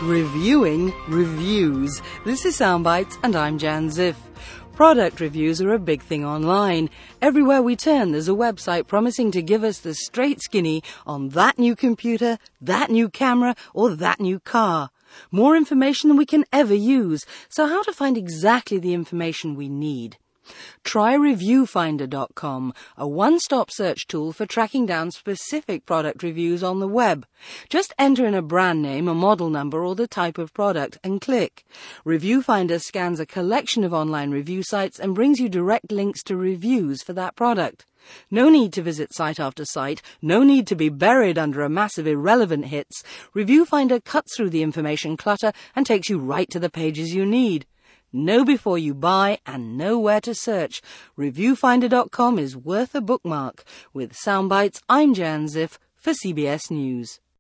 Reviewing reviews. This is Soundbites and I'm Jan Ziff. Product reviews are a big thing online. Everywhere we turn, there's a website promising to give us the straight skinny on that new computer, that new camera, or that new car. More information than we can ever use. So how to find exactly the information we need? Try ReviewFinder.com, a one-stop search tool for tracking down specific product reviews on the web. Just enter in a brand name, a model number, or the type of product, and click. ReviewFinder scans a collection of online review sites and brings you direct links to reviews for that product. No need to visit site after site, no need to be buried under a mass of irrelevant hits. ReviewFinder cuts through the information clutter and takes you right to the pages you need. Know before you buy and know where to search. ReviewFinder.com is worth a bookmark. With Soundbites, I'm Jan Ziff for CBS News.